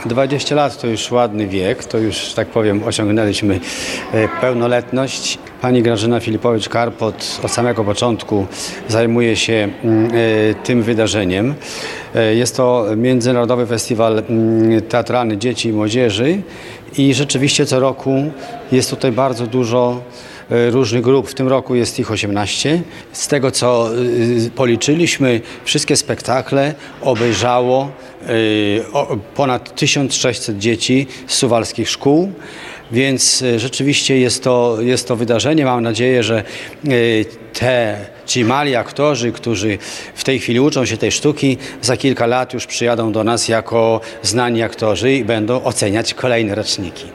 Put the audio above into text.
20 lat to już ładny wiek, to już, tak powiem, osiągnęliśmy pełnoletność. Pani Grażyna Filipowicz-Karpot od samego początku zajmuje się tym wydarzeniem. Jest to Międzynarodowy Festiwal Teatralny Dzieci i Młodzieży i rzeczywiście co roku jest tutaj bardzo dużo różnych grup. W tym roku jest ich 18. Z tego, co policzyliśmy, wszystkie spektakle obejrzało ponad 1600 dzieci z suwalskich szkół. Więc rzeczywiście jest to wydarzenie. Mam nadzieję, że ci mali aktorzy, którzy w tej chwili uczą się tej sztuki, za kilka lat już przyjadą do nas jako znani aktorzy i będą oceniać kolejne roczniki.